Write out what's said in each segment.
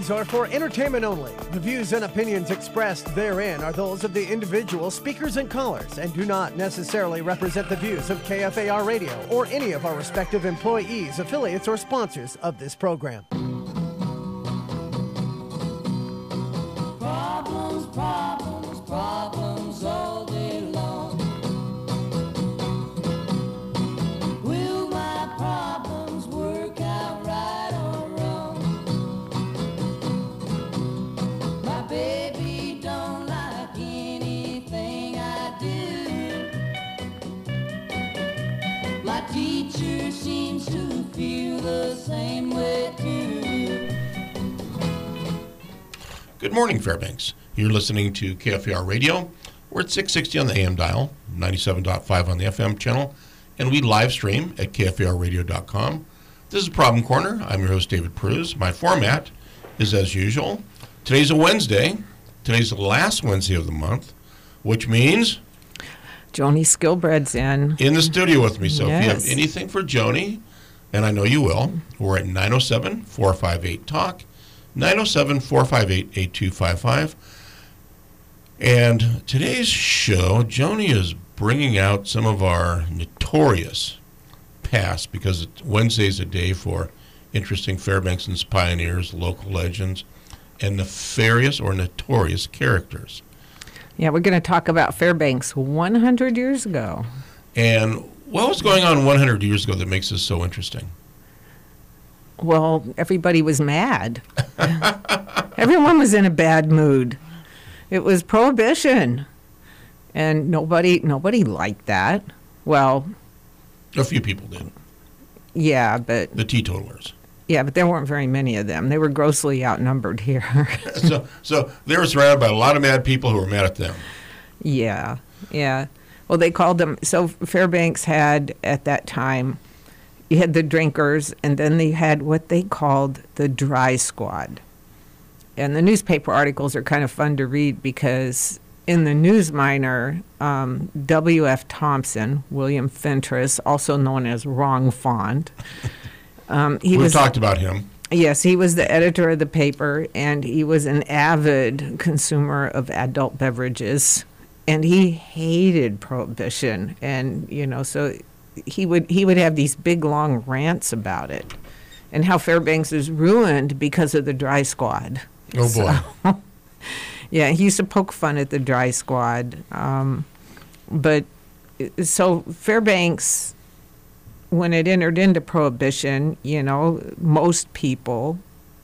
properties are for entertainment only. The views and opinions expressed therein are those of the individual speakers and callers and do not necessarily represent the views of KFAR Radio or any of our respective employees, affiliates, or sponsors of this program. Problems, problems, problems all day long. Will my problems work out right or wrong? My baby don't like anything I do. My teacher seems to feel the same way too. Good morning, Fairbanks. You're listening to KFAR Radio. We're at 660 on the AM dial, 97.5 on the FM channel, and we live stream at kfarradio.com. This is Problem Corner. I'm your host, David Pruz. My format is as usual. Today's a Wednesday. Today's the last Wednesday of the month, which means Joni Skilbred's in the studio with me. So Yes. if you have anything for Joni, and I know you will, we're at 907-458-TALK. 907-458-8255. And today's show, Joni is bringing out some of our notorious past, because Wednesday's a day for interesting Fairbanksans pioneers, local legends, and nefarious or notorious characters. Yeah, we're going to talk about Fairbanks 100 years ago. And what was going on 100 years ago that makes this so interesting? Well, everybody was mad. Everyone was in a bad mood. It was Prohibition, and nobody liked that. Well, A few people did. yeah, but The teetotalers. there weren't very many of them. They were grossly outnumbered here. So they were surrounded by a lot of mad people who were mad at them. Yeah. Well, they called them. So Fairbanks had at that time. You had the drinkers, and then they had what they called the dry squad. And the newspaper articles are kind of fun to read because in the Newsminer, W.F. Thompson, William Fentress, also known as Wrong Fond. We've talked about him. Yes, he was the editor of the paper, and he was an avid consumer of adult beverages. And he hated Prohibition. And, so he would have these big long rants about it and how Fairbanks is ruined because of the dry squad. Oh boy. Yeah, he used to poke fun at the dry squad. But so Fairbanks, when it entered into Prohibition, most people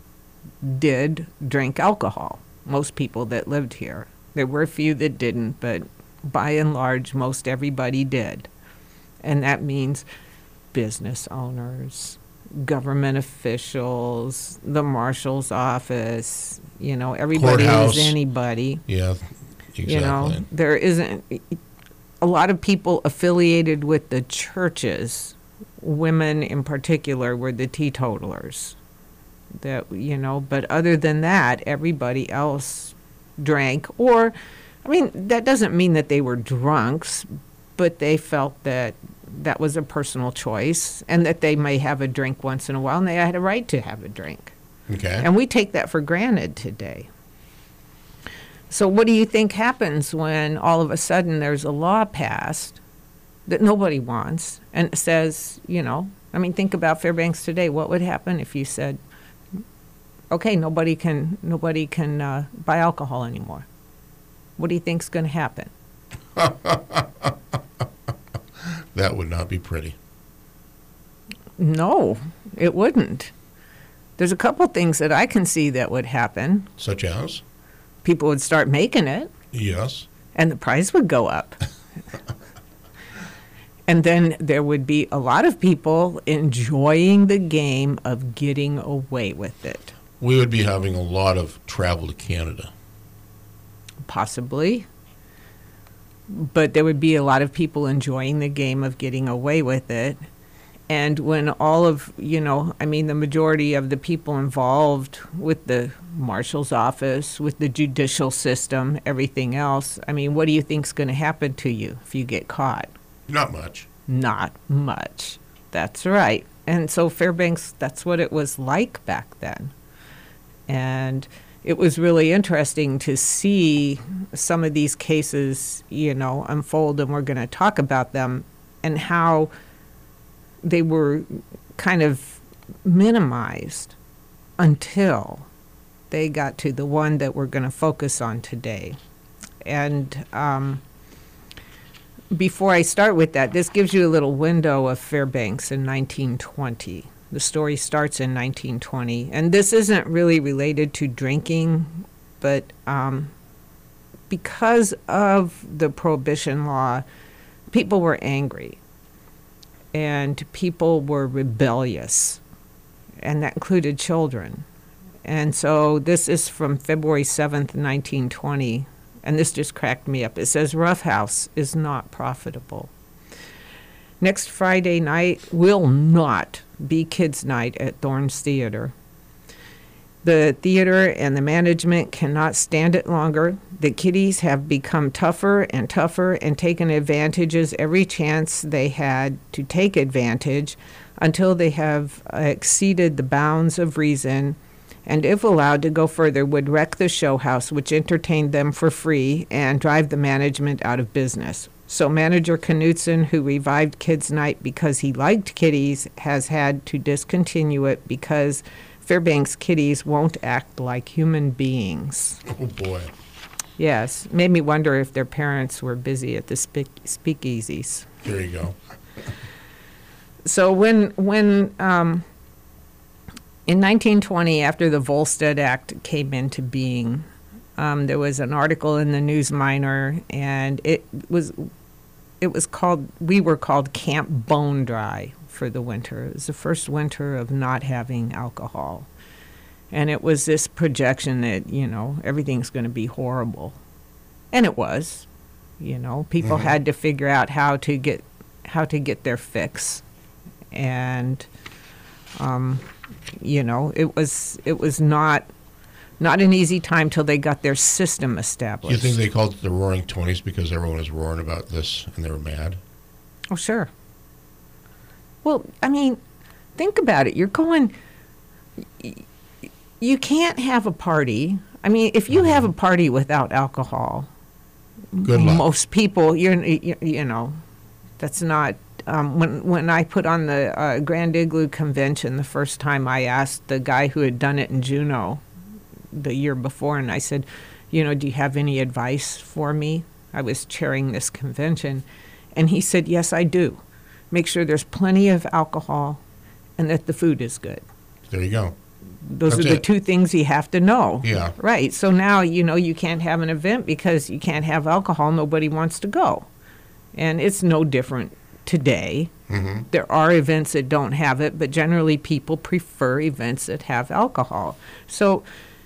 did drink alcohol. Most people that lived here. There were a few that didn't, but by and large, most everybody did. And that means business owners, government officials, the marshal's office, everybody Courthouse. is anybody. Yeah, exactly. There isn't a lot of people affiliated with the churches. Women in particular were the teetotalers. But other than that, everybody else drank. That doesn't mean that they were drunks, but they felt that was a personal choice and that they may have a drink once in a while, and they had a right to have a drink. Okay. And we take that for granted today. So what do you think happens when all of a sudden there's a law passed that nobody wants and it says, think about Fairbanks today. What would happen if you said, okay, nobody can buy alcohol anymore? What do you think's going to happen? That would not be pretty. No, it wouldn't. There's a couple things that I can see that would happen. Such as? People would start making it. Yes. And the price would go up. And then there would be a lot of people enjoying the game of getting away with it. We would be having a lot of travel to Canada. Possibly. But there would be a lot of people enjoying the game of getting away with it. And when all of, the majority of the people involved with the marshal's office, with the judicial system, everything else, what do you think's going to happen to you if you get caught? Not much. Not much. That's right. And so Fairbanks, that's what it was like back then. And it was really interesting to see some of these cases, unfold, and we're going to talk about them, and how they were kind of minimized until they got to the one that we're going to focus on today. And before I start with that, this gives you a little window of Fairbanks in 1920. The story starts in 1920, and this isn't really related to drinking, but because of the Prohibition law, people were angry, and people were rebellious, and that included children. And so this is from February 7th, 1920, and this just cracked me up. It says, "Roughhouse is not profitable. Next Friday night will not be kids' night at Thorne's Theater. The theater and the management cannot stand it longer. The kiddies have become tougher and tougher and taken advantages every chance they had to take advantage until they have exceeded the bounds of reason, and if allowed to go further, would wreck the show house, which entertained them for free, and drive the management out of business. So manager Knutson, who revived Kids Night because he liked kiddies, has had to discontinue it because Fairbanks kiddies won't act like human beings." Oh, boy. Yes, made me wonder if their parents were busy at the speakeasies. There you go. So when in 1920, after the Volstead Act came into being, there was an article in the News Miner, and we were called Camp Bone Dry for the winter. It was the first winter of not having alcohol. And it was this projection that, everything's going to be horrible. And it was. People had to figure out how to get their fix. And it was not an easy time till they got their system established. Do you think they called it the Roaring Twenties because everyone was roaring about this and they were mad? Oh, sure. Well, I mean, think about it. You're going, you can't have a party. I mean, if you have a party without alcohol, Good luck. Most people, that's not. When I put on the Grand Igloo Convention the first time, I asked the guy who had done it in Juneau the year before, and I said, do you have any advice for me? I was chairing this convention. And he said, yes, I do. Make sure there's plenty of alcohol and that the food is good. There you go. Those That's are the it. two things you have to know. Yeah. Right. So now, you can't have an event because you can't have alcohol. Nobody wants to go. And it's no different today. Mm-hmm. There are events that don't have it, but generally people prefer events that have alcohol. So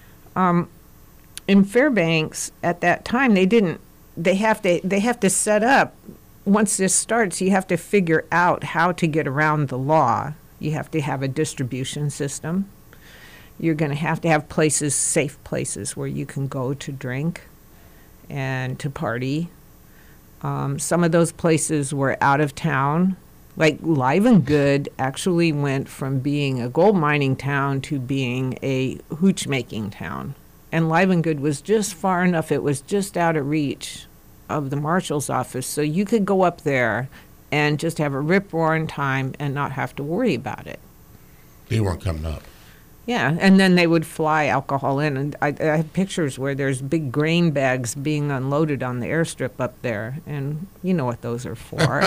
in Fairbanks at that time, they have to set up, once this starts, you have to figure out how to get around the law. You have to have a distribution system. You're going to have places, safe places where you can go to drink and to party. Some of those places were out of town. Like Live and Good actually went from being a gold mining town to being a hooch making town. And Live and Good was just far enough, it was just out of reach of the marshal's office. So you could go up there and just have a rip-roaring time and not have to worry about it. They weren't coming up. Yeah, and then they would fly alcohol in. And I have pictures where there's big grain bags being unloaded on the airstrip up there. And you know what those are for.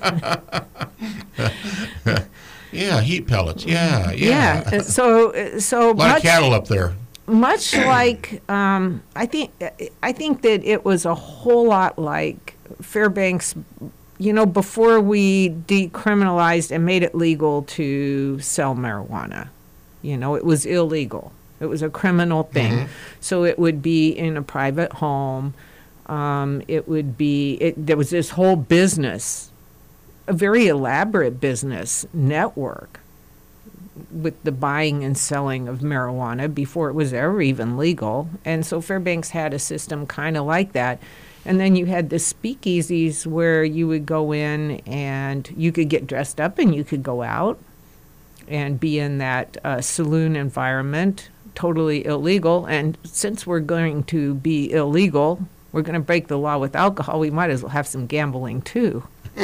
Yeah, heat pellets. Yeah. Yeah. So A lot of cattle up there. Much like I think that it was a whole lot like Fairbanks. Before we decriminalized and made it legal to sell marijuana. It was illegal. It was a criminal thing. Mm-hmm. So it would be in a private home. There was this whole business, a very elaborate business network with the buying and selling of marijuana before it was ever even legal. And so Fairbanks had a system kind of like that. And then you had the speakeasies where you would go in and you could get dressed up and you could go out and be in that saloon environment. totally illegal. And since we're going to be illegal, we're going to break the law with alcohol, we might as well have some gambling too.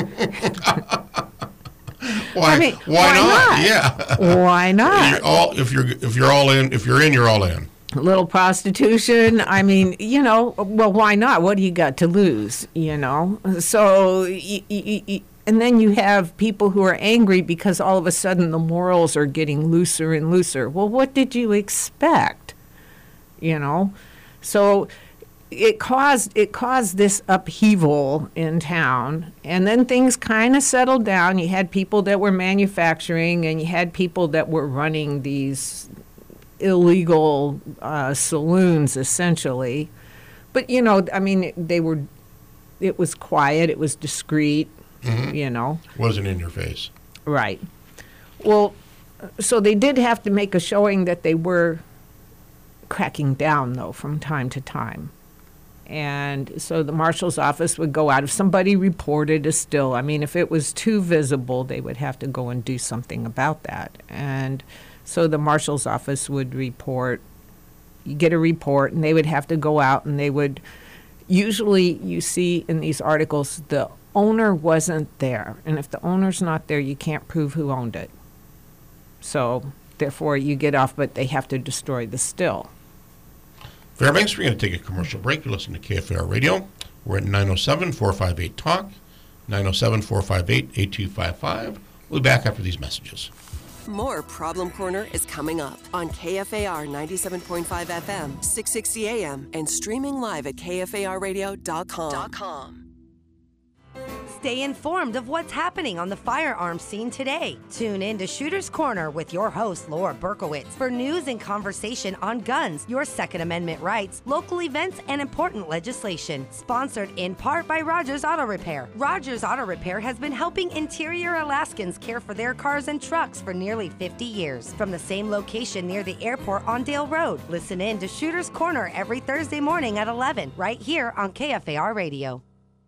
Why not? Yeah. Why not? If you're all in, you're all in. A little prostitution. I mean, well, why not? What do you got to lose? So, and then you have people who are angry because all of a sudden the morals are getting looser and looser. Well, what did you expect? So it caused this upheaval in town, and then things kind of settled down. You had people that were manufacturing, and you had people that were running these illegal saloons, essentially. But it was quiet, it was discreet. Wasn't in your face. Right. Well, so they did have to make a showing that they were cracking down, though, from time to time. And so the marshal's office would go out. If somebody reported a still, if it was too visible, they would have to go and do something about that. And so the marshal's office would report, you get a report, and they would have to go out, and they would, usually you see in these articles, the owner wasn't there. And if the owner's not there, you can't prove who owned it. So therefore you get off, but they have to destroy the still. Fairbanks, we're going to take a commercial break. You're listening to KFAR Radio. We're at 907-458-TALK, 907-458-8255. We'll be back after these messages. More Problem Corner is coming up on KFAR 97.5 FM, 660 AM, and streaming live at KFARradio.com. Stay informed of what's happening on the firearms scene today. Tune in to Shooter's Corner with your host, Laura Berkowitz, for news and conversation on guns, your Second Amendment rights, local events, and important legislation. Sponsored in part by Rogers Auto Repair. Rogers Auto Repair has been helping interior Alaskans care for their cars and trucks for nearly 50 years. From the same location near the airport on Dale Road. Listen in to Shooter's Corner every Thursday morning at 11, right here on KFAR Radio.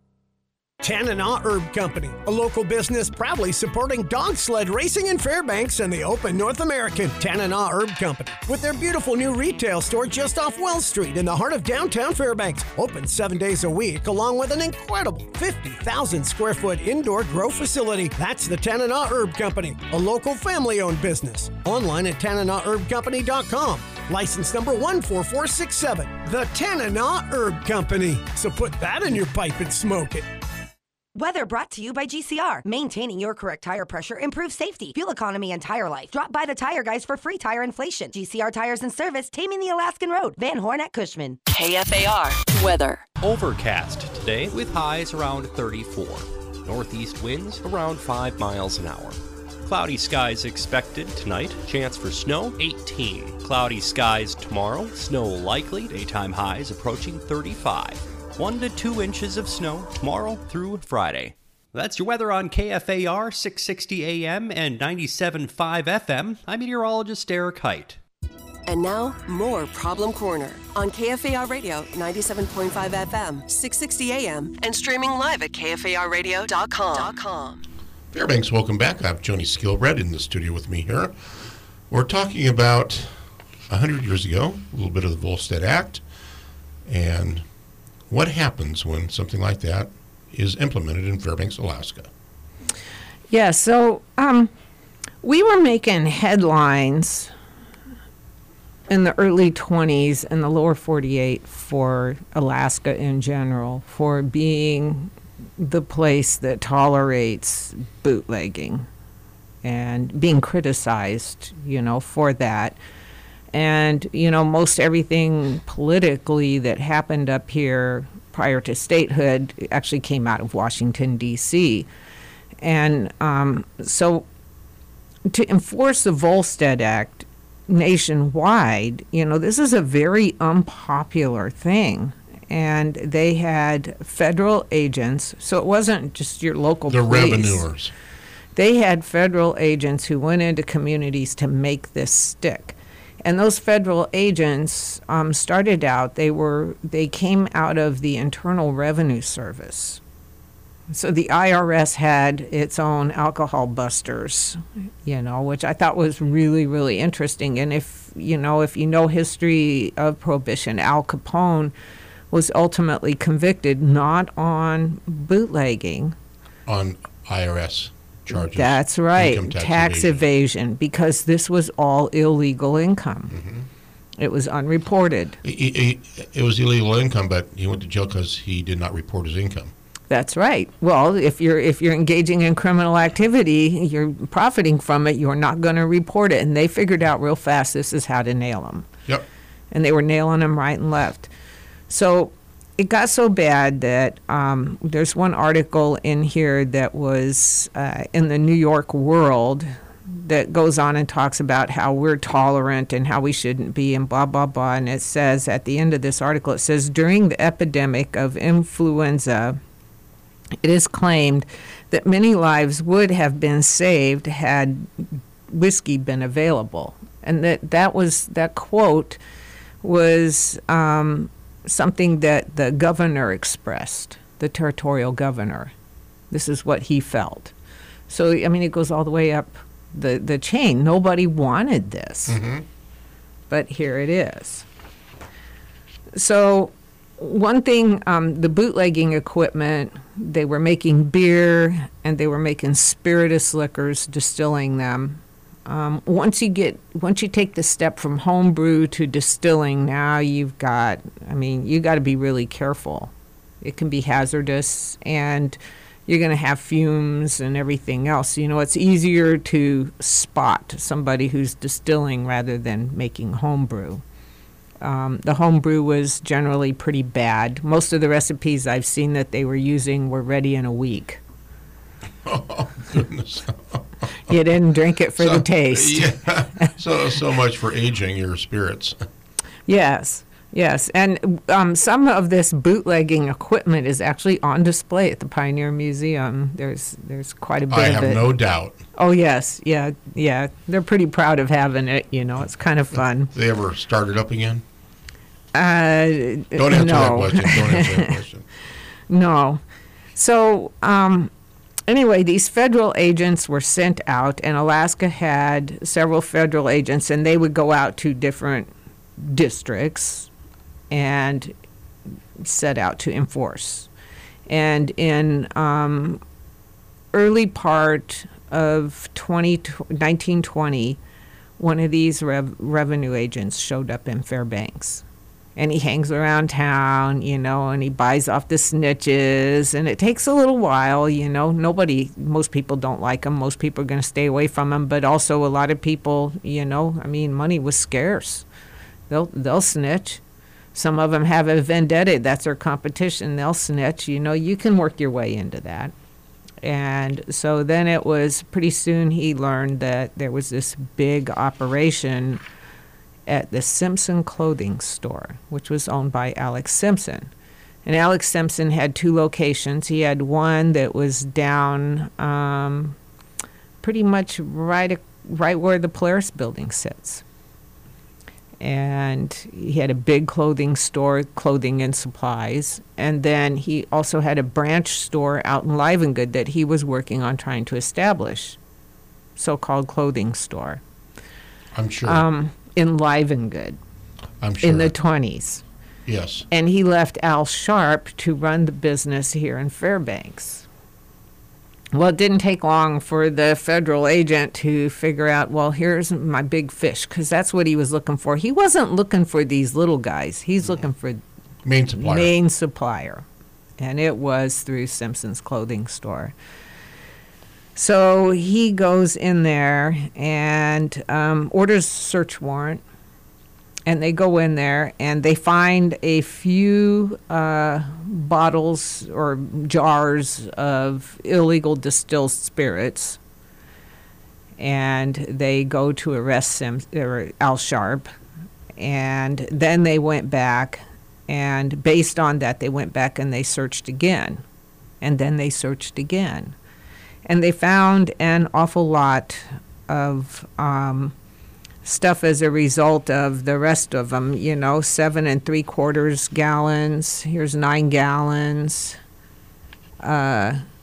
Tanana Herb Company, a local business proudly supporting dog sled racing in Fairbanks and the Open North American. Tanana Herb Company, with their beautiful new retail store just off Wells Street in the heart of downtown Fairbanks. Open 7 days a week, along with an incredible 50,000 square foot indoor grow facility. That's the Tanana Herb Company, a local family-owned business. Online at TananaHerbCompany.com. License number 14467. The Tanana Herb Company. So put that in your pipe and smoke it. Weather brought to you by GCR. Maintaining your correct tire pressure improves safety, fuel economy, and tire life. Drop by the Tire Guys for free tire inflation. GCR Tires and Service, taming the Alaskan Road. Van Horn at Cushman. KFAR weather. Overcast today with highs around 34. Northeast winds around 5 miles an hour. Cloudy skies expected tonight. Chance for snow, 18. Cloudy skies tomorrow. Snow likely. Daytime highs approaching 35. 1 to 2 inches of snow tomorrow through Friday. That's your weather on KFAR 660 AM and 97.5 FM. I'm meteorologist Eric Height. And now, more Problem Corner on KFAR Radio 97.5 FM, 660 AM, and streaming live at KFARradio.com. Fairbanks, welcome back. I have Joni Skilbred in the studio with me here. We're talking about 100 years ago, a little bit of the Volstead Act, and what happens when something like that is implemented in Fairbanks, Alaska? Yeah, so we were making headlines in the early 20s in the lower 48 for Alaska in general for being the place that tolerates bootlegging and being criticized, for that. And, most everything politically that happened up here prior to statehood actually came out of Washington, D.C. And so to enforce the Volstead Act nationwide, this is a very unpopular thing. And they had federal agents, so it wasn't just your local police. The revenuers. They had federal agents who went into communities to make this stick. And those federal agents started out, they came out of the Internal Revenue Service. So the IRS had its own alcohol busters, which I thought was really, really interesting. And if you know history of Prohibition, Al Capone was ultimately convicted not on bootlegging. On IRS charges. That's right, Income tax evasion, because this was all illegal income. Mm-hmm. It was unreported. It was illegal income, but he went to jail because he did not report his income. That's right. Well, if you're engaging in criminal activity, you're profiting from it, you're not going to report it. And they figured out real fast this is how to nail them. Yep. And they were nailing them right and left. So it got so bad that there's one article in here that was in the New York World that goes on and talks about how we're tolerant and how we shouldn't be and blah, blah, blah. And it says at the end of this article, it says, during the epidemic of influenza, it is claimed that many lives would have been saved had whiskey been available. And that quote was something that the governor expressed, the territorial governor. This is what he felt. So, I mean, it goes all the way up the chain. Nobody wanted this, but here it is. So one thing, the bootlegging equipment, they were making beer and they were making spirituous liquors, distilling them. Once you take the step from homebrew to distilling, now you got to be really careful. It can be hazardous, and you're going to have fumes and everything else. It's easier to spot somebody who's distilling rather than making homebrew. The homebrew was generally pretty bad. Most of the recipes I've seen that they were using were ready in a week. Oh, goodness. You didn't drink it for the taste. Yeah. So much for aging your spirits. Yes. And some of this bootlegging equipment is actually on display at the Pioneer Museum. There's quite a bit of it. I have no doubt. Oh, yes. Yeah. They're pretty proud of having it. It's kind of fun. They ever start it up again? Don't answer that question. No. So, anyway, these federal agents were sent out, and Alaska had several federal agents, and they would go out to different districts and set out to enforce. And in early part of 1920, one of these revenue agents showed up in Fairbanks. And he hangs around town, and he buys off the snitches. And it takes a little while, most people don't like him. Most people are going to stay away from him. But also a lot of people, money was scarce. They'll snitch. Some of them have a vendetta. That's their competition. They'll snitch. You can work your way into that. And so then it was pretty soon he learned that there was this big operation at the Simpson clothing store, which was owned by Alex Simpson. And Alex Simpson had two locations. He had one that was down pretty much right where the Polaris building sits. And he had a big clothing store, clothing and supplies. And then he also had a branch store out in Livengood that he was working on trying to establish, so-called clothing store. I'm sure. In Livengood. I'm sure. In the 20s. Yes. And he left Al Sharp to run the business here in Fairbanks. Well, it didn't take long for the federal agent to figure out, well, here's my big fish, because that's what he was looking for. He wasn't looking for these little guys. He's looking for main supplier. And it was through Simpson's clothing store. So he goes in there and orders a search warrant. And they go in there and they find a few bottles or jars of illegal distilled spirits. And they go to arrest Al Sharp. And then they went back. And based on that, they went back and they searched again. And then they searched again. And they found an awful lot of stuff as a result of the rest of them, 7 3/4 gallons. Here's 9 gallons.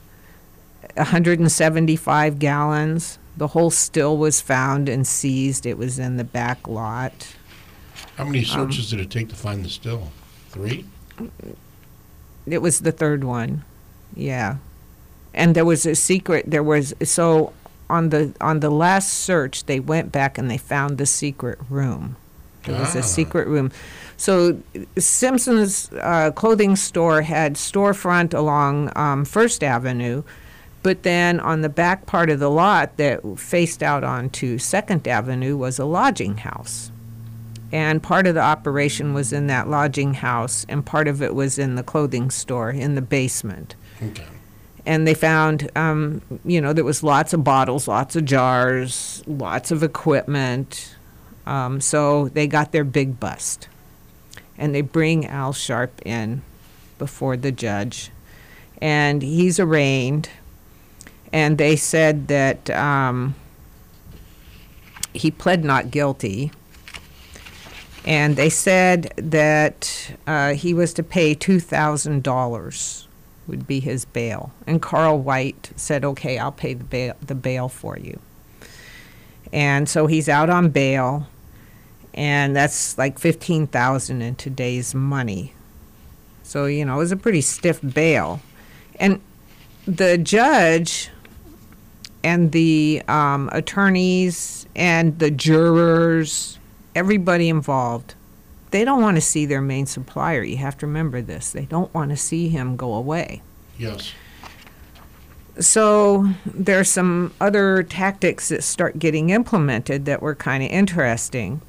175 gallons. The whole still was found and seized. It was in the back lot. How many searches did it take to find the still? 3? It was the third one. Yeah. And there was a secret. So on the last search, they went back and they found the secret room. It was a secret room. So Simpson's clothing store had storefront along First Avenue, but then on the back part of the lot that faced out onto Second Avenue was a lodging house. And part of the operation was in that lodging house, and part of it was in the clothing store in the basement. Okay. And they found, there was lots of bottles, lots of jars, lots of equipment. So they got their big bust. And they bring Al Sharp in before the judge. And he's arraigned. And they said that he pled not guilty. And they said that he was to pay $2,000 would be his bail. And Carl White said, okay, I'll pay the bail for you. And so he's out on bail, and that's like $15,000 in today's money. So, it was a pretty stiff bail. And the judge and the attorneys and the jurors, everybody involved, they don't want to see their main supplier. You have to remember this. They don't want to see him go away. Yes. So there's some other tactics that start getting implemented that were kind of interesting.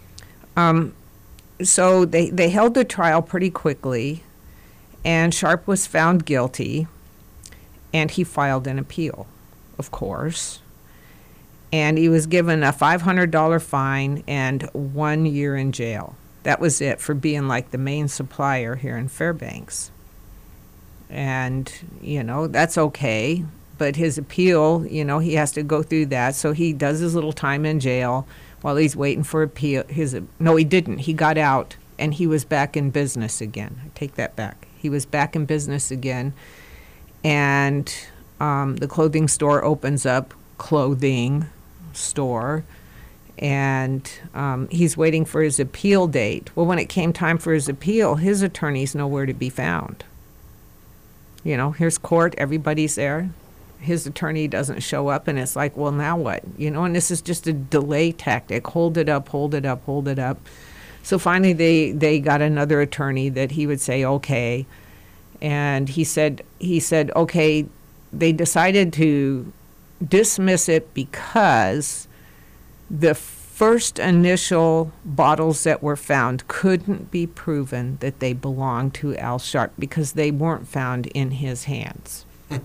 So they held the trial pretty quickly, and Sharp was found guilty, and he filed an appeal, of course. And he was given a $500 fine and 1 year in jail. That was it for being like the main supplier here in Fairbanks. And, that's okay. But his appeal, he has to go through that. So he does his little time in jail while he's waiting for appeal. No, he didn't. He got out, and he was back in business again. I take that back. He was back in business again. And the clothing store opens up, clothing store, and he's waiting for his appeal date. Well, when it came time for his appeal, his attorney's nowhere to be found. Here's court, everybody's there. His attorney doesn't show up, and it's like, well, now what? And this is just a delay tactic. Hold it up, hold it up, hold it up. So finally they got another attorney that he would say, okay. And he said, okay, they decided to dismiss it because the first initial bottles that were found couldn't be proven that they belonged to Al Sharp because they weren't found in his hands.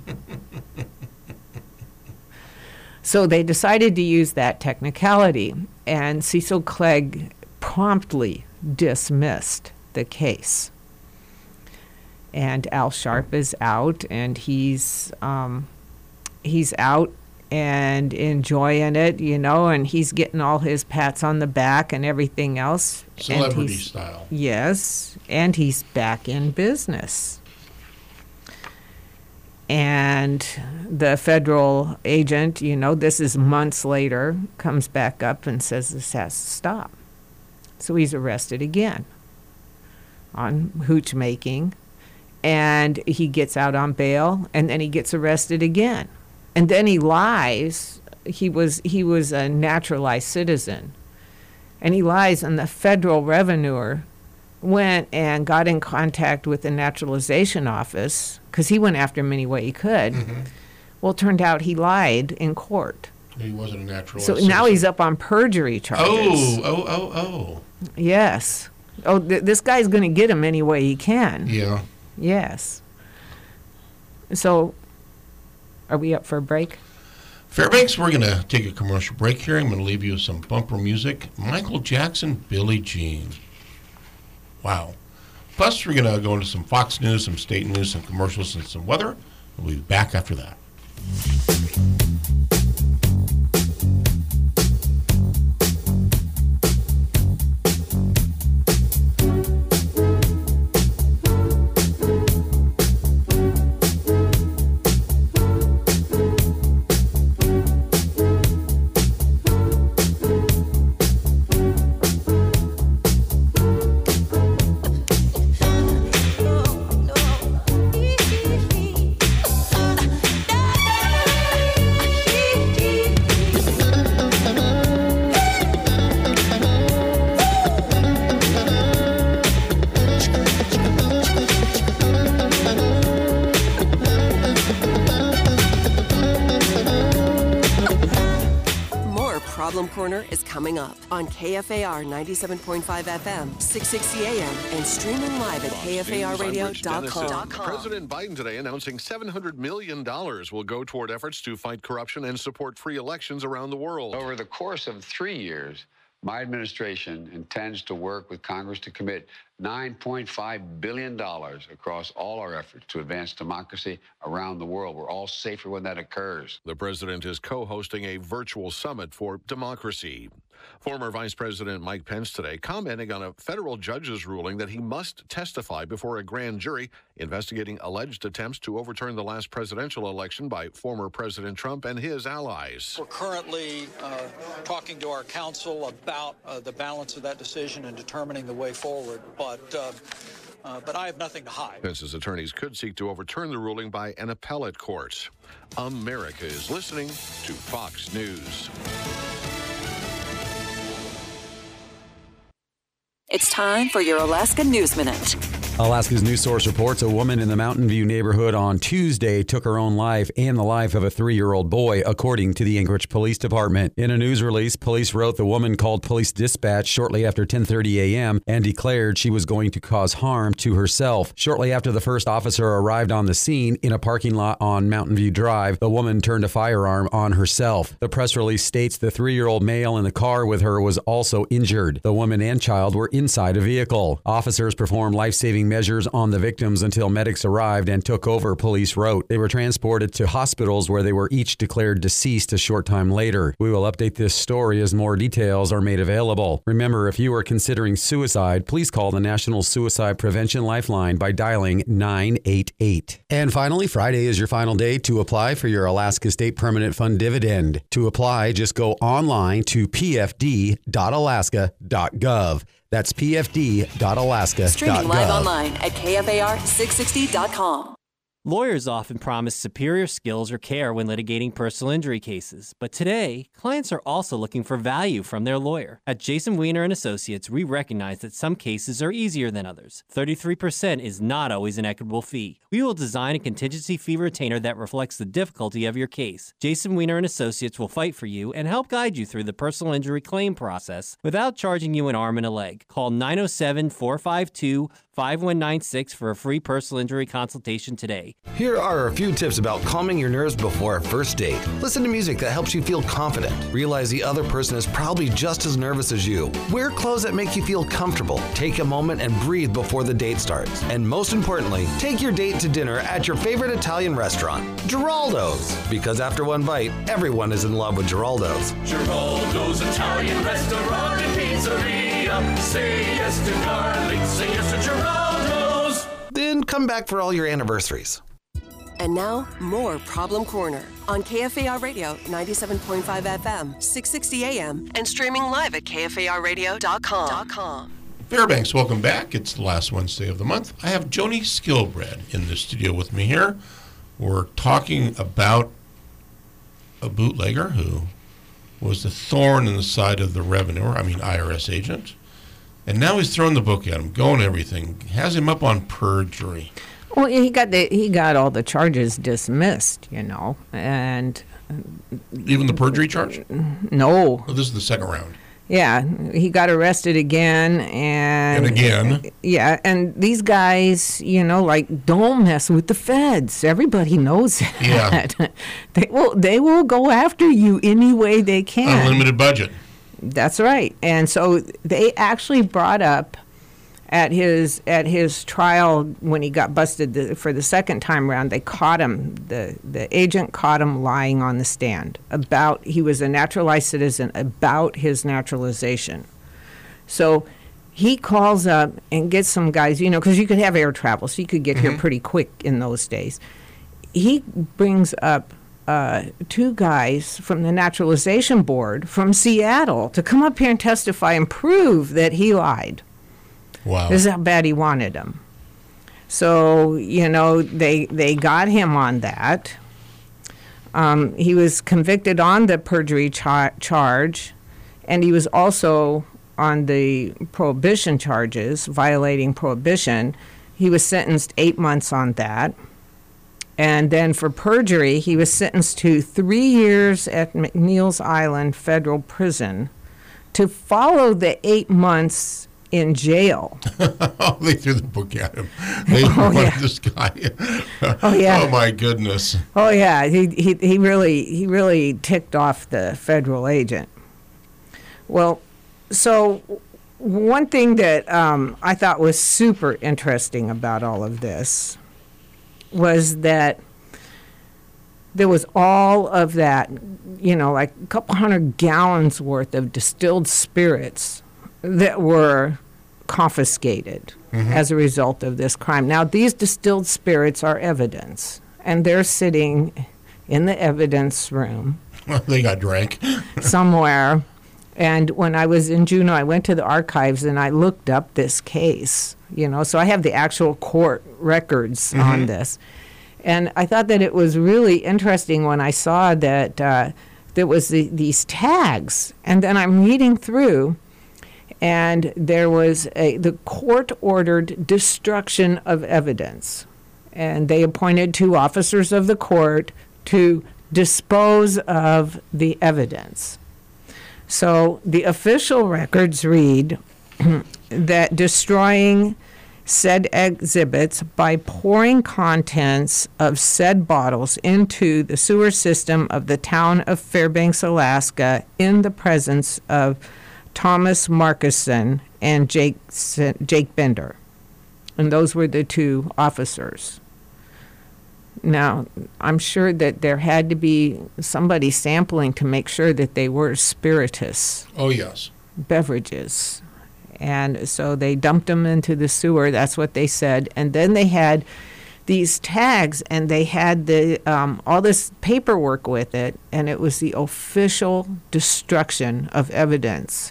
So they decided to use that technicality, and Cecil Clegg promptly dismissed the case. And Al Sharp is out, and he's out and enjoying it, and he's getting all his pats on the back and everything else. Celebrity style. Yes, and he's back in business. And the federal agent, this is months later, comes back up and says this has to stop. So he's arrested again on hooch making, and he gets out on bail, and then he gets arrested again. And then he lies. He was a naturalized citizen. And he lies, and the federal revenuer went and got in contact with the naturalization office because he went after him any way he could. Mm-hmm. Well, it turned out he lied in court. He wasn't a naturalized So citizen. now he's up on perjury charges. Oh. Yes. This guy's going to get him any way he can. Yeah. Yes. So, are we up for a break? Fairbanks, we're going to take a commercial break here. I'm going to leave you with some bumper music. Michael Jackson, Billie Jean. Wow. Plus, we're going to go into some Fox News, some state news, some commercials, and some weather. We'll be back after that. Corner is coming up on KFAR 97.5 FM, 660 AM, and streaming live at KFARradio.com. President Biden today announcing $700 million will go toward efforts to fight corruption and support free elections around the world. Over the course of 3 years, my administration intends to work with Congress to commit $9.5 billion across all our efforts to advance democracy around the world. We're all safer when that occurs. The president is co-hosting a virtual summit for democracy. Former Vice President Mike Pence today commenting on a federal judge's ruling that he must testify before a grand jury investigating alleged attempts to overturn the last presidential election by former President Trump and his allies. We're currently talking to our counsel about the balance of that decision and determining the way forward, but I have nothing to hide. Pence's attorneys could seek to overturn the ruling by an appellate court. America is listening to Fox News. It's time for your Alaska News Minute. Alaska's news source reports a woman in the Mountain View neighborhood on Tuesday took her own life and the life of a 3-year-old boy, according to the Anchorage Police Department. In a news release, police wrote the woman called police dispatch shortly after 10:30 a.m. and declared she was going to cause harm to herself. Shortly after the first officer arrived on the scene in a parking lot on Mountain View Drive, the woman turned a firearm on herself. The press release states the 3-year-old male in the car with her was also injured. The woman and child were inside a vehicle. Officers performed life-saving measures on the victims until medics arrived and took over, police wrote. They were transported to hospitals where they were each declared deceased a short time later. We will update this story as more details are made available. Remember, if you are considering suicide, please call the National Suicide Prevention Lifeline by dialing 988. And finally, Friday is your final day to apply for your Alaska State Permanent Fund dividend. To apply, just go online to pfd.alaska.gov. That's pfd.alaska.gov. Streaming live online at KFAR660.com. Lawyers often promise superior skills or care when litigating personal injury cases, but today, clients are also looking for value from their lawyer. At Jason Wiener and Associates, we recognize that some cases are easier than others. 33% is not always an equitable fee. We will design a contingency fee retainer that reflects the difficulty of your case. Jason Wiener and Associates will fight for you and help guide you through the personal injury claim process without charging you an arm and a leg. Call 907-452-5196 for a free personal injury consultation today. Here are a few tips about calming your nerves before a first date. Listen to music that helps you feel confident. Realize the other person is probably just as nervous as you. Wear clothes that make you feel comfortable. Take a moment and breathe before the date starts. And most importantly, take your date to dinner at your favorite Italian restaurant, Geraldo's. Because after one bite, everyone is in love with Geraldo's. Geraldo's Italian Restaurant and Pizzeria. Say yes to garlic, say yes to Geraldo's. Then come back for all your anniversaries. And now, more Problem Corner on KFAR Radio 97.5 FM, 660 AM, and streaming live at KFARradio.com. Fairbanks, welcome back. It's the last Wednesday of the month. I have Joni Skillbred in the studio with me here. We're talking about a bootlegger who was the thorn in the side of the IRS agent. And now he's thrown the book at him, going everything, has him up on perjury. Well, he got all the charges dismissed, and even the perjury charge? No. Oh, this is the second round. Yeah, he got arrested again, and again. Yeah, and these guys, don't mess with the feds. Everybody knows that. Yeah. They will go after you any way they can. Unlimited budget. That's right. And so they actually brought up at his trial when he got busted for the second time around, they caught him. The agent caught him lying on the stand he was a naturalized citizen, about his naturalization. So he calls up and gets some guys, because you could have air travel, so you could get here pretty quick in those days. He brings up 2 guys from the Naturalization Board from Seattle to come up here and testify and prove that he lied. Wow. This is how bad he wanted him. So, they got him on that. He was convicted on the perjury charge, and he was also on the prohibition charges, violating prohibition. He was sentenced 8 months on that. And then for perjury, he was sentenced to 3 years at McNeil's Island Federal Prison to follow the 8 months in jail. Oh, they threw the book at him. They wanted this guy. Oh yeah. Oh my goodness. Oh yeah. He really ticked off the federal agent. Well, so one thing that I thought was super interesting about all of this was that there was all of that, like a couple 100 gallons worth of distilled spirits that were confiscated as a result of this crime. Now, these distilled spirits are evidence, and they're sitting in the evidence room. They got drank. somewhere. And when I was in Juneau, I went to the archives and I looked up this case, so I have the actual court records on this. And I thought that it was really interesting when I saw that there was these tags. And then I'm reading through, and there was the court-ordered destruction of evidence. And they appointed 2 officers of the court to dispose of the evidence. So the official records read that destroying said exhibits by pouring contents of said bottles into the sewer system of the town of Fairbanks, Alaska, in the presence of Thomas Markison and Jake Bender. And those were the 2 officers. Now, I'm sure that there had to be somebody sampling to make sure that they were spirituous. Oh, yes. Beverages. And so they dumped them into the sewer. That's what they said. And then they had these tags, and they had the all this paperwork with it, and it was the official destruction of evidence.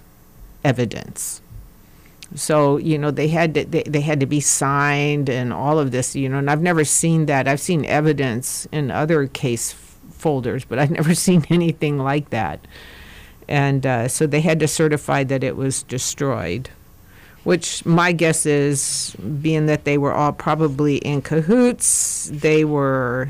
So, they had to be signed and all of this, and I've never seen that. I've seen evidence in other case folders, but I've never seen anything like that. And so they had to certify that it was destroyed, which my guess is, being that they were all probably in cahoots, they were,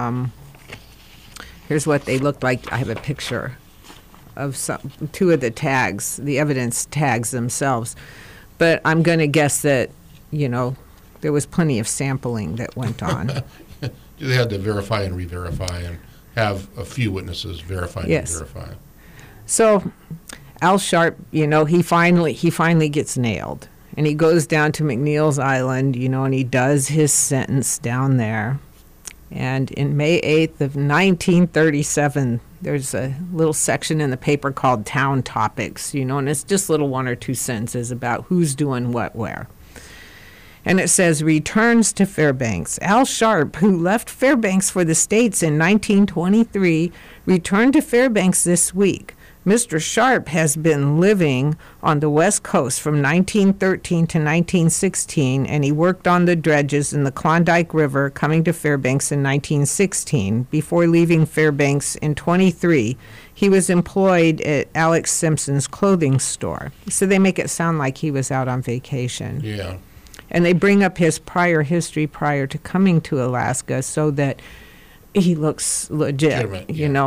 here's what they looked like. I have a picture of 2 of the tags, the evidence tags themselves. But I'm going to guess that, there was plenty of sampling that went on. They had to verify and re-verify and have a few witnesses verify and verify. So Al Sharp, he finally gets nailed. And he goes down to McNeil's Island, and he does his sentence down there. And in May 8th of 1937, there's a little section in the paper called Town Topics, and it's just little 1 or 2 sentences about who's doing what where. And it says, returns to Fairbanks. Al Sharp, who left Fairbanks for the States in 1923, returned to Fairbanks this week. Mr. Sharp has been living on the West Coast from 1913 to 1916, and he worked on the dredges in the Klondike River, coming to Fairbanks in 1916. Before leaving Fairbanks in 23, he was employed at Alex Simpson's clothing store. So they make it sound like he was out on vacation. Yeah. And they bring up his prior history prior to coming to Alaska so that he looks legit.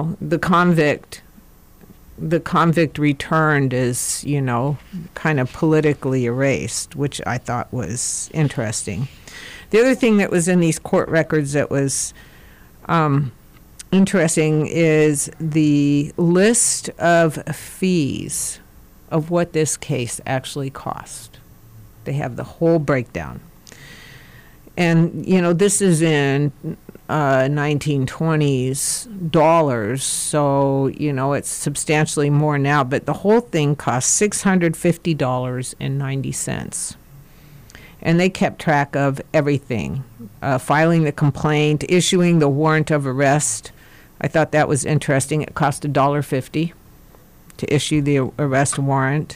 The convict returned as, kind of politically erased, which I thought was interesting. The other thing that was in these court records that was interesting is the list of fees of what this case actually cost. They have the whole breakdown. And, this is in 1920s dollars, so, it's substantially more now, but the whole thing cost $650.90. And they kept track of everything, filing the complaint, issuing the warrant of arrest. I thought that was interesting. It cost $1.50 to issue the arrest warrant.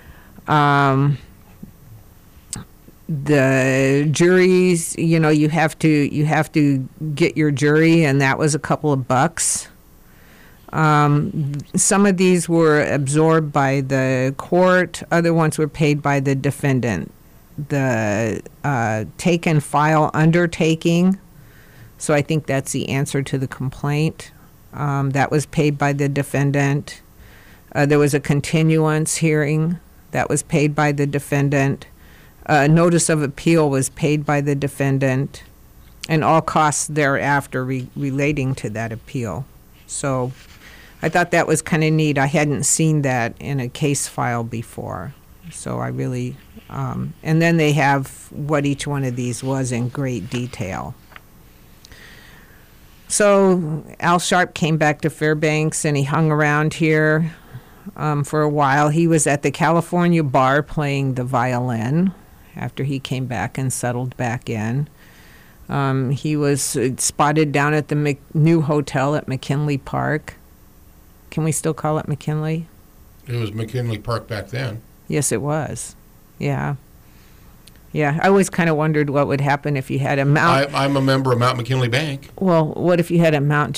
The juries, you have to get your jury, and that was a couple of bucks. Some of these were absorbed by the court. Other ones were paid by the defendant. The take and file undertaking, so I think that's the answer to the complaint. That was paid by the defendant. There was a continuance hearing that was paid by the defendant. Notice of appeal was paid by the defendant, and all costs thereafter relating to that appeal. So I thought that was kind of neat. I hadn't seen that in a case file before. So I really, and then they have what each one of these was in great detail. So Al Sharp came back to Fairbanks, and he hung around here for a while. He was at the California bar playing the violin after he came back and settled back in. He was spotted down at the new hotel at McKinley Park. Can we still call it McKinley? It was McKinley Park back then. Yes, it was. Yeah. Yeah, I always kind of wondered what would happen if you had a Mount... I'm a member of Mount McKinley Bank. Well, what if you had a Mount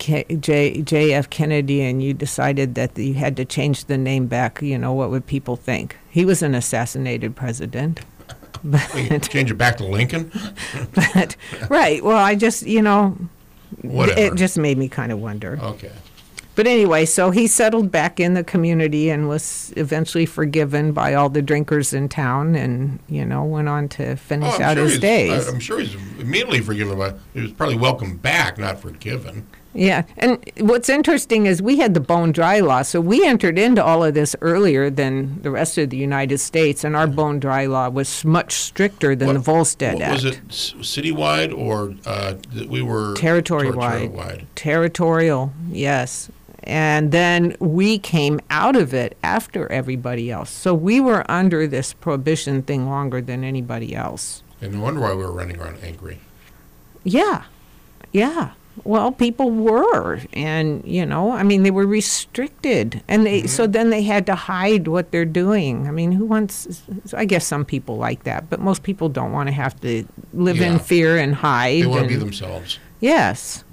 J.F. Kennedy and you decided that you had to change the name back? You know, what would people think? He was an assassinated president. But, change it back to Lincoln? But, right. Well, I just, Whatever. It just made me kind of wonder. Okay. But anyway, so he settled back in the community and was eventually forgiven by all the drinkers in town and, went on to finish out his days. I'm sure he's immediately forgiven, but he was probably welcomed back, not forgiven. Yeah, and what's interesting is we had the bone dry law, so we entered into all of this earlier than the rest of the United States, and our bone dry law was much stricter than the Volstead Act. Was it citywide or we were territory-wide? Territorial, yes. And then we came out of it after everybody else. So we were under this prohibition thing longer than anybody else. And no wonder why we were running around angry. Yeah. Well, people were, and they were restricted, and so then they had to hide what they're doing. I mean, who wants? I guess some people like that, but most people don't want to have to live in fear and hide. They want to be themselves. Yes.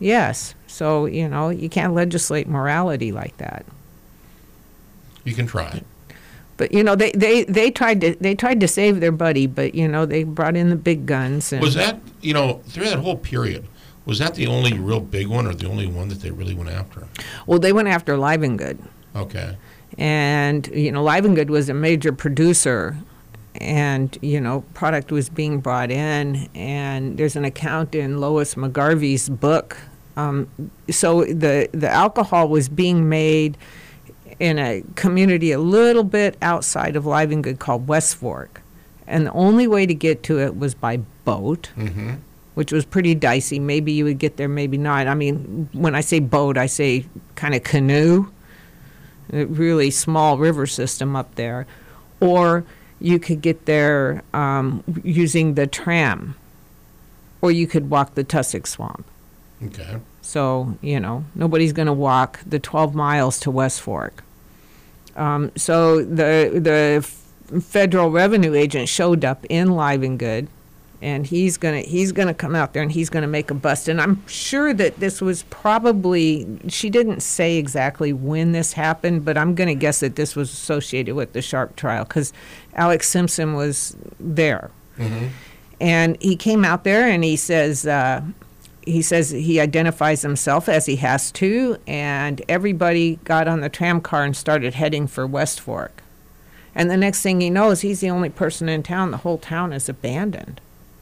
So you can't legislate morality like that. You can try. But they tried to save their buddy, but they brought in the big guns. And was that through that whole period? Was that the only real big one, or the only one that they really went after? Well, they went after Livengood. Okay. And Livengood was a major producer, and product was being brought in, and there's an account in Lois McGarvey's book. So the alcohol was being made in a community a little bit outside of Livengood called West Fork, and the only way to get to it was by boat. Mm-hmm. Which was pretty dicey. Maybe you would get there, maybe not. I mean, when I say boat, I say kind of canoe, a really small river system up there. Or you could get there using the tram, or you could walk the Tussock Swamp. Okay. So, nobody's going to walk the 12 miles to West Fork. So the federal revenue agent showed up in Livengood, and he's gonna come out there and he's gonna make a bust. And I'm sure that this was probably, she didn't say exactly when this happened, but I'm gonna guess that this was associated with the Sharp trial because Alex Simpson was there. Mm-hmm. And he came out there and he says he identifies himself as he has to, and everybody got on the tram car and started heading for West Fork. And the next thing he knows, he's the only person in town. The whole town is abandoned.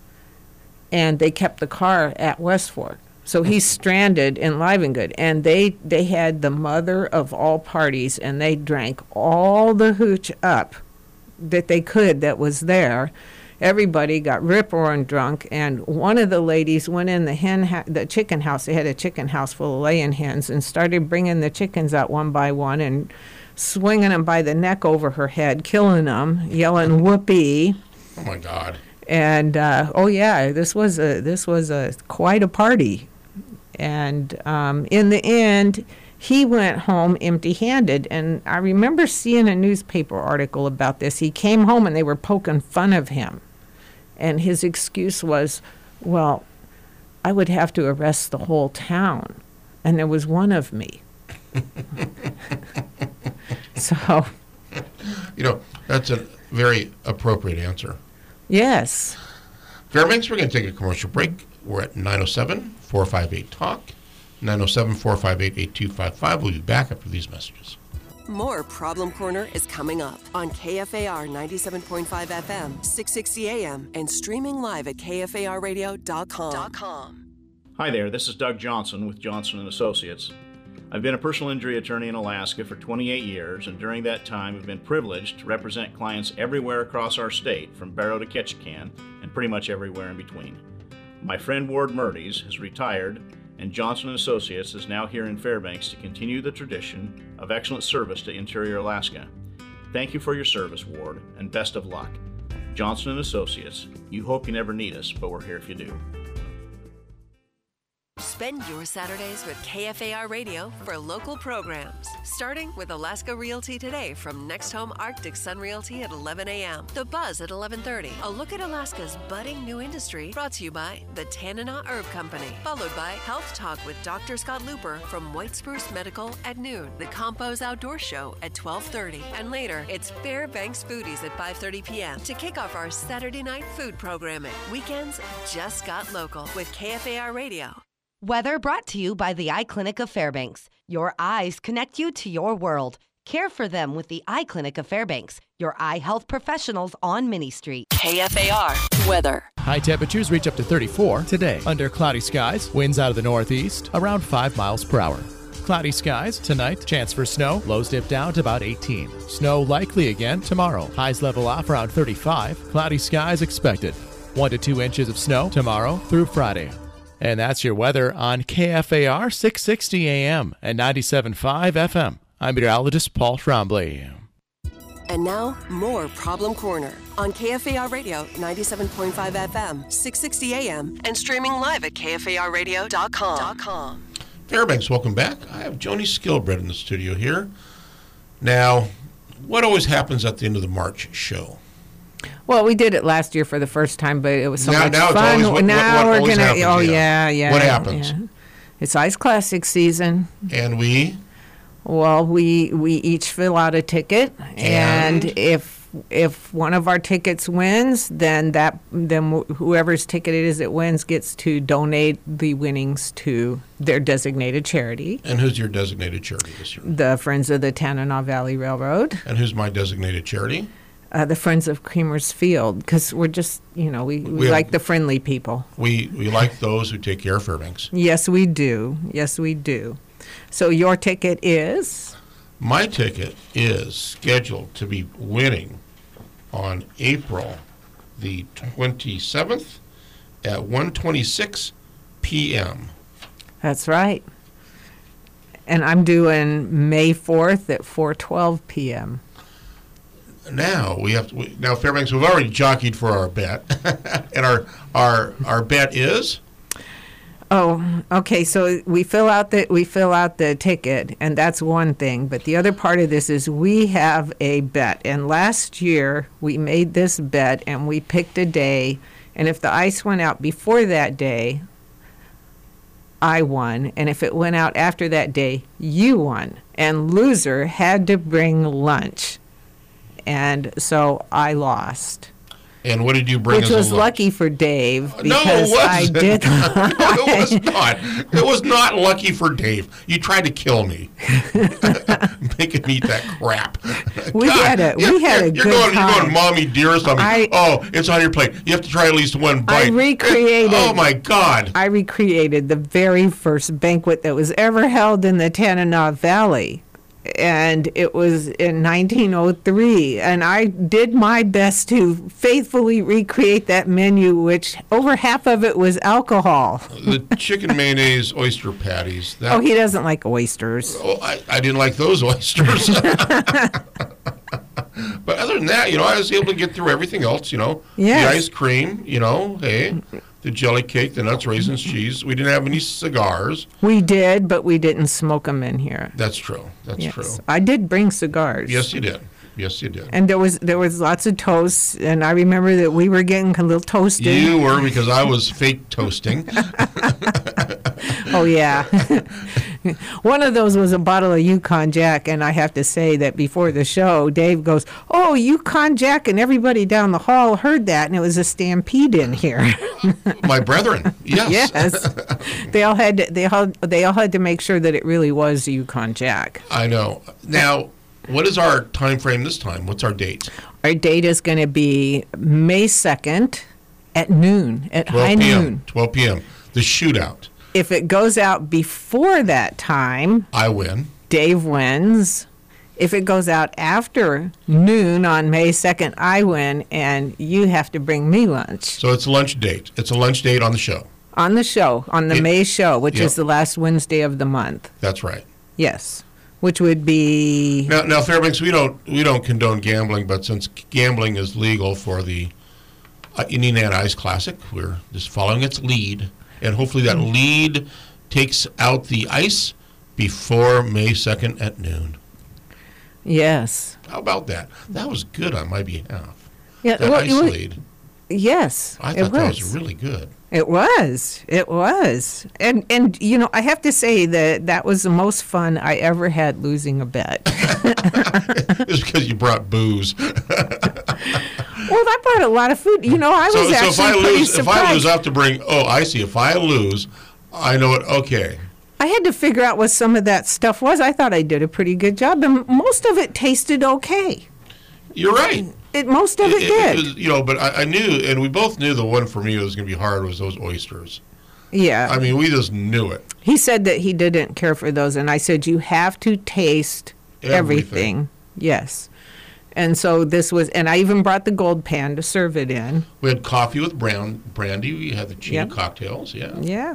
And they kept the car at West Fork. So he's stranded in Livengood. And they had the mother of all parties, and they drank all the hooch up that they could that was there. Everybody got rip-roaring drunk, and one of the ladies went in the chicken house. They had a chicken house full of laying hens, and started bringing the chickens out one by one and swinging them by the neck over her head, killing them, yelling "whoopee." Oh my God. And this was quite a party, and in the end, he went home empty-handed. And I remember seeing a newspaper article about this. He came home and they were poking fun of him, and his excuse was, "Well, I would have to arrest the whole town, and there was one of me." So, that's a very appropriate answer. Yes. Fairbanks, we're going to take a commercial break. We're at 907-458-TALK, 907-458-8255. We'll be back after these messages. more Problem Corner is coming up on KFAR 97.5 FM, 660 AM, and streaming live at KFARradio.com. Hi there, this is Doug Johnson with Johnson & Associates. I've been a personal injury attorney in Alaska for 28 years, and during that time I've been privileged to represent clients everywhere across our state, from Barrow to Ketchikan, and pretty much everywhere in between. My friend Ward Murdy's has retired, and Johnson & Associates is now here in Fairbanks to continue the tradition of excellent service to Interior Alaska. Thank you for your service, Ward, and best of luck. Johnson & Associates, you hope you never need us, but we're here if you do. Spend your Saturdays with KFAR Radio for local programs. Starting with Alaska Realty Today from Next Home Arctic Sun Realty at 11 a.m. The Buzz at 11:30. A look at Alaska's budding new industry brought to you by the Tanana Herb Company. Followed by Health Talk with Dr. Scott Looper from White Spruce Medical at noon. The Compos Outdoor Show at 12:30. And later, it's Fairbanks Foodies at 5:30 p.m. to kick off our Saturday night food programming. Weekends just got local with KFAR Radio. Weather brought to you by the Eye Clinic of Fairbanks. Your eyes connect you to your world. Care for them with the Eye Clinic of Fairbanks, your eye health professionals on Minnie Street. KFAR weather. High temperatures reach up to 34 today. Under cloudy skies, winds out of the northeast, around 5 miles per hour. Cloudy skies tonight, chance for snow, lows dip down to about 18. Snow likely again tomorrow. Highs level off around 35. Cloudy skies expected. 1 to 2 inches of snow tomorrow through Friday. And that's your weather on KFAR 660 AM and 97.5 FM. I'm meteorologist Paul Trombley. And now, more Problem Corner on KFAR Radio 97.5 FM, 660 AM, and streaming live at KFARradio.com. Fairbanks, welcome back. I have Joni Skilbred in the studio here. Now, what always happens at the end of the March show? Well, we did it last year for the first time, but it was so much now fun. It's always now what we're always gonna. happens, oh yeah. What happens? Yeah. It's Ice Classic season. And we? Well, we each fill out a ticket, and if one of our tickets wins, then whoever's ticket it is that wins gets to donate the winnings to their designated charity. And who's your designated charity this year? The Friends of the Tanana Valley Railroad. And who's my designated charity? The Friends of Creamer's Field, because we're just, we like the friendly people. We like those who take care of Fairbanks. Yes, we do. Yes, we do. So your ticket is? My ticket is scheduled to be winning on April the 27th at 1:26 p.m. That's right. And I'm doing May 4th at 4:12 p.m. Now now Fairbanks, we've already jockeyed for our bet, and our bet is. Oh, okay. So we fill out the ticket, and that's one thing. But the other part of this is we have a bet. And last year we made this bet, and we picked a day. And if the ice went out before that day, I won. And if it went out after that day, you won. And loser had to bring lunch. And so I lost. And what did you bring? Which was lucky for Dave because no, it wasn't. I did. No, it was not. It was not lucky for Dave. You tried to kill me, making me eat that crap. We had a good time. You're going, mommy dear or something. It's on your plate. You have to try at least one bite. I recreated. Oh my God! I recreated the very first banquet that was ever held in the Tanana Valley. And it was in 1903, and I did my best to faithfully recreate that menu, which over half of it was alcohol. The chicken mayonnaise oyster patties. He doesn't like oysters. Oh, I didn't like those oysters. But other than that, I was able to get through everything else, Yes. The ice cream, the jelly cake, the nuts, raisins, cheese. We didn't have any cigars. We did, but we didn't smoke them in here. That's true. That's true. I did bring cigars. Yes, you did. Yes, you did. And there was lots of toasts, and I remember that we were getting a little toasted. You were, because I was fake toasting. Oh, yeah. One of those was a bottle of Yukon Jack, and I have to say that before the show, Dave goes, "Oh, Yukon Jack," and everybody down the hall heard that, and it was a stampede in here. My brethren, yes. Yes. They all had to make sure that it really was Yukon Jack. I know. Now, What is our time frame this time? What's our date? Our date is going to be May 2nd at noon, at 12 high p.m. noon. 12 p.m. The shootout. If it goes out before that time, I win. Dave wins. If it goes out after noon on May 2nd, I win, and you have to bring me lunch. So it's a lunch date. It's a lunch date on the show. On the show, on the May show, which is the last Wednesday of the month. That's right. Yes, which would be... Now Fairbanks, we don't condone gambling, but since gambling is legal for the Indiana Ice Classic, we're just following its lead, and hopefully that lead takes out the ice before May 2nd at noon. Yes. How about that? That was good on my behalf. Yeah, that ice lead. Yes, I thought that was really good. It was. It was. And you know, I have to say that was the most fun I ever had losing a bet. It's because you brought booze. Well, I brought a lot of food. You know, I was actually pretty surprised. If I lose, I have to bring, I see. If I lose, I know it, okay. I had to figure out what some of that stuff was. I thought I did a pretty good job, and most of it tasted okay. You're right. Most of it did. It was, you know, but I knew, and we both knew the one for me that was going to be hard was those oysters. Yeah. I mean, we just knew it. He said that he didn't care for those, and I said, you have to taste everything. Yes. And so this was, and I even brought the gold pan to serve it in. We had coffee with brandy. We had the China cocktails, Yeah.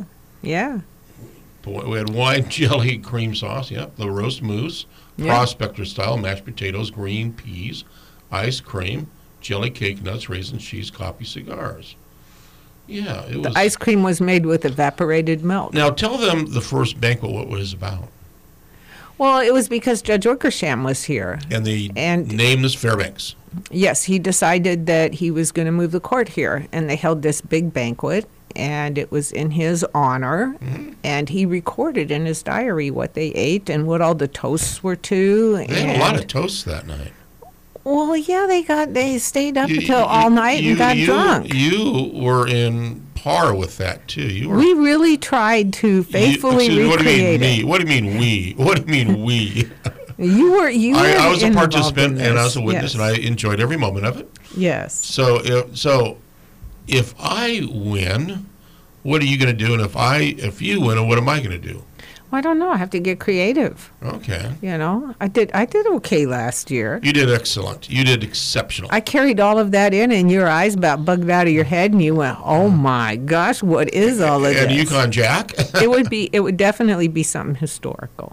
We had wine, jelly, cream sauce, the roast moose, prospector style, mashed potatoes, green peas, ice cream, jelly cake nuts, raisins, cheese, coffee, cigars. Yeah, it was. The ice cream was made with evaporated milk. Now tell them the first banquet what it was about. Well, it was because Judge Wickersham was here. And they named this Fairbanks. Yes, he decided that he was going to move the court here, and they held this big banquet. And it was in his honor, and he recorded in his diary what they ate and what all the toasts were to. They had a lot of toasts that night. Well, yeah, they stayed up until all night and got drunk. You were in par with that too. We really tried to faithfully recreate it. What do you mean we? What do you mean we? You were. I was a participant and I was a witness, and I enjoyed every moment of it. Yes. So if I win, what are you going to do? And if you win, what am I going to do? Well, I don't know. I have to get creative. Okay. You know, I did okay last year. You did excellent. You did exceptional. I carried all of that in, and your eyes about bugged out of your head, and you went, "Oh my gosh, what is all of this?" And Yukon Jack. It would definitely be something historical.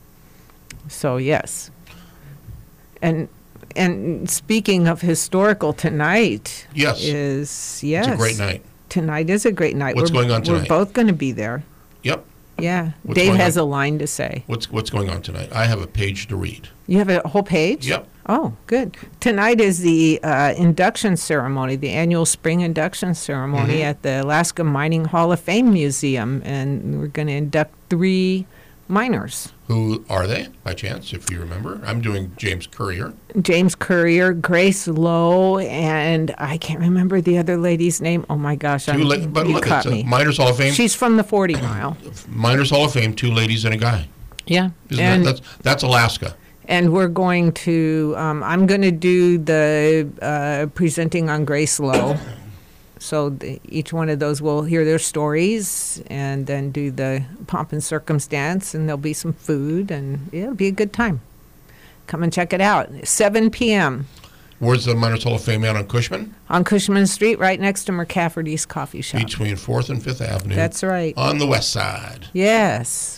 So yes. And speaking of historical, tonight is It's a great night. Tonight is a great night. What's going on tonight? We're both going to be there. Yep. Yeah. Dave has a line to say. What's going on tonight? I have a page to read. You have a whole page? Yep. Oh, good. Tonight is the induction ceremony, the annual spring induction ceremony at the Alaska Mining Hall of Fame Museum, and we're going to induct 3 miners. Who are they, by chance, if you remember? I'm doing James Currier. James Currier, Grace Lowe, and I can't remember the other lady's name. Oh, my gosh. But look, it's a Miners Hall of Fame. She's from the 40 Mile. Miners Hall of Fame, 2 ladies and a guy. Yeah. That's Alaska. And we're going to, I'm going to do the presenting on Grace Lowe. So each one of those will hear their stories and then do the pomp and circumstance, and there'll be some food, and it'll be a good time. Come and check it out. 7 p.m. Where's the Miners Hall of Fame out on Cushman? On Cushman Street, right next to McCafferty's Coffee Shop. Between 4th and 5th Avenue. That's right. On the west side. Yes.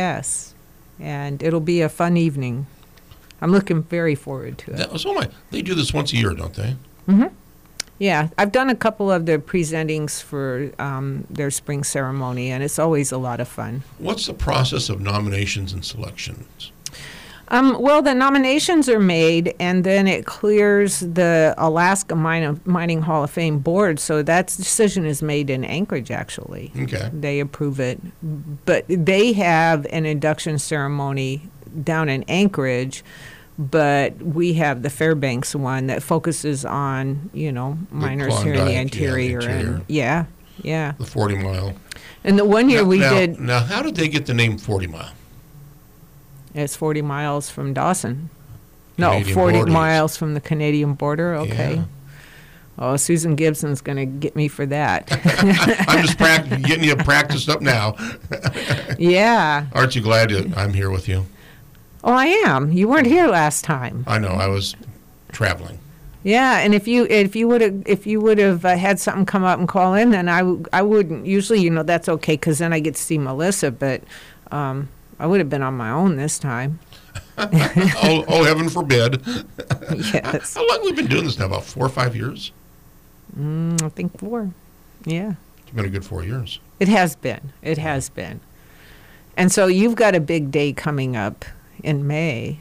And it'll be a fun evening. I'm looking very forward to it. They do this once a year, don't they? Mm-hmm. Yeah, I've done a couple of the presentings for their spring ceremony, and it's always a lot of fun. What's the process of nominations and selections? Well, the nominations are made, and then it clears the Alaska Mining Hall of Fame board, so that decision is made in Anchorage, actually. Okay. They approve it. But they have an induction ceremony down in Anchorage, but we have the Fairbanks one that focuses on, miners here in the interior. Yeah. The 40 Mile. And the one year did. Now, how did they get the name 40 Mile? It's 40 miles from Dawson. Canadian 40 border is. miles from the Canadian border. Okay. Yeah. Oh, Susan Gibson's going to get me for that. I'm just getting you practiced up now. Yeah. Aren't you glad that I'm here with you? Oh, I am. You weren't here last time. I know. I was traveling. Yeah, and if you would have had something come up and call in, then I wouldn't. Usually, that's okay because then I get to see Melissa. But I would have been on my own this time. oh, heaven forbid. Yes. How long have we been doing this now? About 4 or 5 years? I think 4. Yeah. It's been a good 4 years. It has been. It has been. And so you've got a big day coming up in May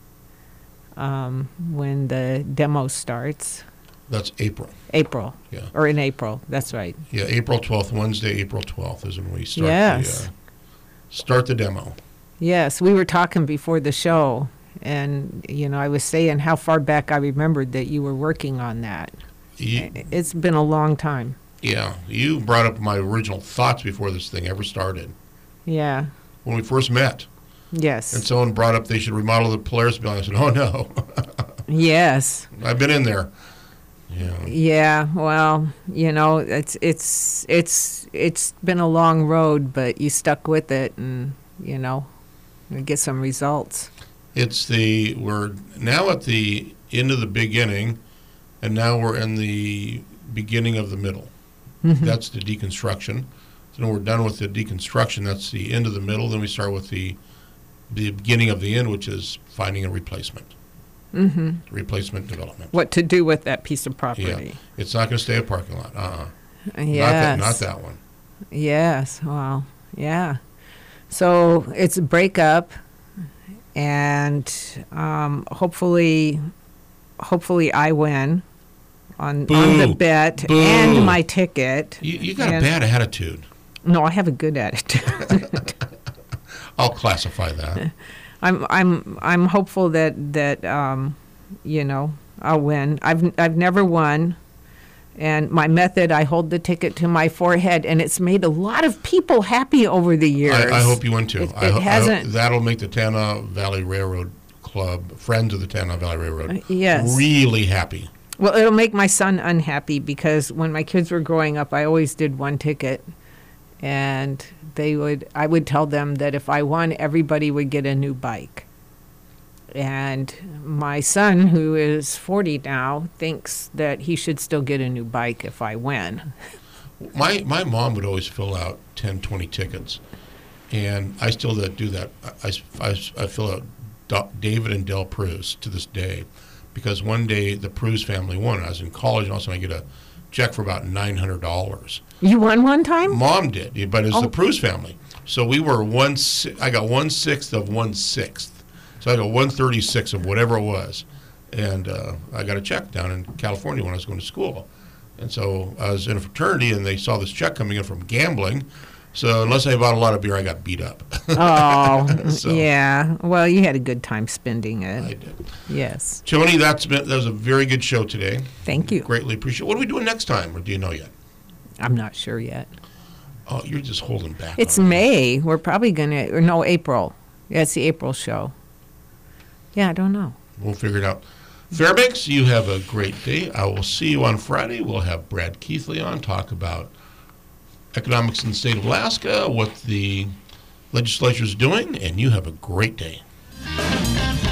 when the demo starts. That's April. April. Yeah. Or in April. That's right. Yeah, April 12th, Wednesday, April 12th is when we start, Yes. Start the demo. Yes, we were talking before the show, and, I was saying how far back I remembered that you were working on that. It's been a long time. Yeah, you brought up my original thoughts before this thing ever started. Yeah. When we first met. Yes. And someone brought up they should remodel the Polaris building. I said, oh, no. Yes. I've been in there. Yeah. Yeah, well, it's been a long road, but you stuck with it and, get some results. We're now at the end of the beginning, and now we're in the beginning of the middle. Mm-hmm. That's the deconstruction. So when we're done with the deconstruction, that's the end of the middle. Then we start with the beginning of the end, which is finding a replacement. Mm-hmm. Replacement development. What to do with that piece of property. Yeah. It's not going to stay a parking lot. Yes. Not that one. Yes. Well, yeah. So it's a breakup, and hopefully I win on the bet and my ticket. You got a bad attitude. No, I have a good attitude. I'll classify that. I'm hopeful that I'll win. I've never won, and my method, I hold the ticket to my forehead, and it's made a lot of people happy over the years. I hope you win too. It hasn't. That'll make the Tanana Valley Railroad Club, Friends of the Tanana Valley Railroad, yes, really happy. Well, it'll make my son unhappy because when my kids were growing up, I always did one ticket, and I would tell them that if I won, everybody would get a new bike. And my son, who is 40 now, thinks that he should still get a new bike if I win. My mom would always fill out 10, 20 tickets, and I still do that. I fill out David and Del Pruse to this day, because one day the Pruse family won. I was in college, and all of a sudden I get a check for about $900. You won one time? Mom did, but it's the Pruse family. So we were I got 1/6 of 1/6. So I got 1/36 of whatever it was. And I got a check down in California when I was going to school. And so I was in a fraternity, and they saw this check coming in from gambling. So unless I bought a lot of beer, I got beat up. Oh, yeah. Well, you had a good time spending it. I did. Yes. Tony, that was a very good show today. Thank you. Greatly appreciate it. What are we doing next time, or do you know yet? I'm not sure yet. Oh, you're just holding back. It's May. We're probably going to, or no, April. Yeah, it's the April show. Yeah, I don't know. We'll figure it out. Fairbanks, you have a great day. I will see you on Friday. We'll have Brad Keithley on, talk about economics in the state of Alaska, what the legislature is doing, and you have a great day.